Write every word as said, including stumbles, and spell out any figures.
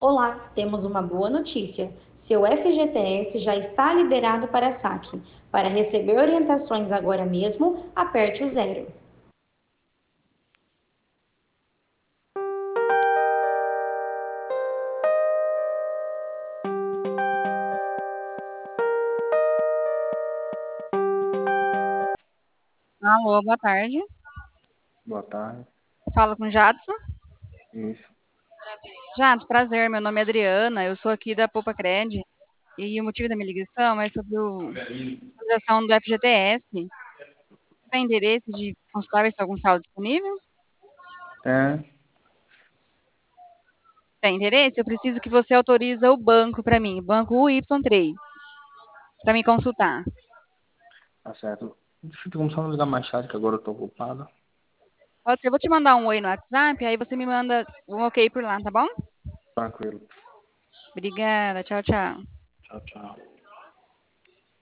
Olá, temos uma boa notícia. Seu F G T S já está liberado para saque. Para receber orientações agora mesmo, aperte o zero. Alô, boa tarde. Boa tarde. Falo com Jadson. Isso. Jadson, prazer. Meu nome é Adriana. Eu sou aqui da Poupa Cred. E o motivo da minha ligação é sobre o- a utilização do F G T S. Você tem interesse de consultar ver se tem algum saldo disponível? É, Tem interesse? Eu preciso que você autorize o banco para mim, banco U Y três, para me consultar. tá certo. Deixa eu começar a ligar mais tarde, que agora eu tô ocupado. Pode ser, eu vou te mandar um oi no WhatsApp, aí você me manda um ok por lá, tá bom? Tranquilo. Obrigada, tchau, tchau. Tchau, tchau.